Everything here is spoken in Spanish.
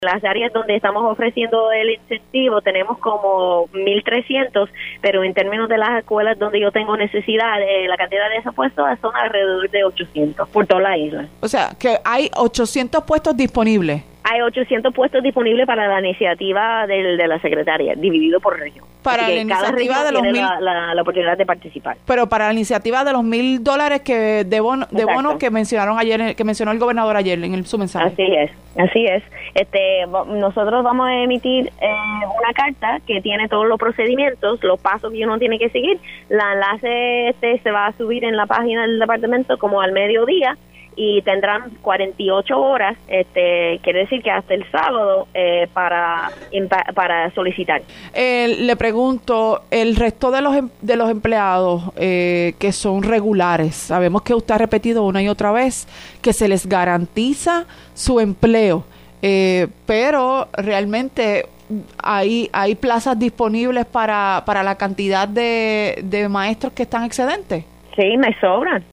Las áreas donde estamos ofreciendo el incentivo tenemos como 1,300, pero en términos de las escuelas donde yo tengo necesidad, la cantidad de esos puestos son alrededor de 800 por toda la isla. O sea, que hay 800 puestos disponibles. Hay 800 puestos disponibles para la iniciativa de la secretaria, dividido por región. Para la iniciativa de los tiene la oportunidad de participar. Pero para la iniciativa de los $1,000 que de bonos que mencionaron ayer, que mencionó el gobernador ayer en su mensaje. Así es. Nosotros vamos a emitir una carta que tiene todos los procedimientos, los pasos que uno tiene que seguir. La enlace se va a subir en la página del departamento como al mediodía. Y tendrán 48 horas, quiere decir que hasta el sábado para solicitar. Le pregunto, el resto de los empleados que son regulares, sabemos que usted ha repetido una y otra vez que se les garantiza su empleo, pero realmente hay plazas disponibles para la cantidad de maestros que están excedentes. Sí, me sobran.